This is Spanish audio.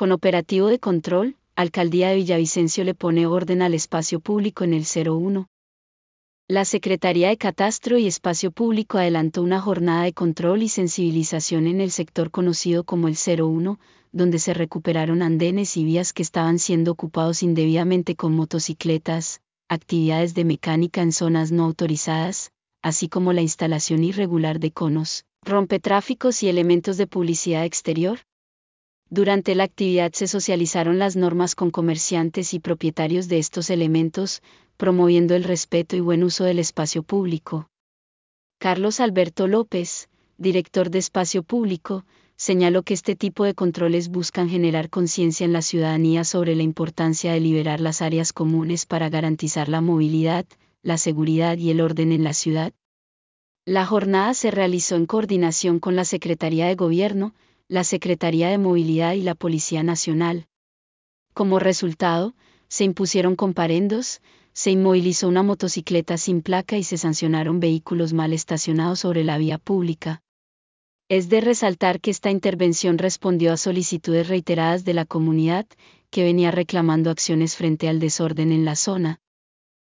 Con operativo de control, Alcaldía de Villavicencio le pone orden al espacio público en el 01. La Secretaría de Catastro y Espacio Público adelantó una jornada de control y sensibilización en el sector conocido como el 01, donde se recuperaron andenes y vías que estaban siendo ocupados indebidamente con motocicletas, actividades de mecánica en zonas no autorizadas, así como la instalación irregular de conos, rompetráficos y elementos de publicidad exterior. Durante la actividad se socializaron las normas con comerciantes y propietarios de estos elementos, promoviendo el respeto y buen uso del espacio público. Carlos Alberto López, director de Espacio Público, señaló que este tipo de controles buscan generar conciencia en la ciudadanía sobre la importancia de liberar las áreas comunes para garantizar la movilidad, la seguridad y el orden en la ciudad. La jornada se realizó en coordinación con la Secretaría de Gobierno, la Secretaría de Movilidad y la Policía Nacional. Como resultado, se impusieron comparendos, se inmovilizó una motocicleta sin placa y se sancionaron vehículos mal estacionados sobre la vía pública. Es de resaltar que esta intervención respondió a solicitudes reiteradas de la comunidad, que venía reclamando acciones frente al desorden en la zona.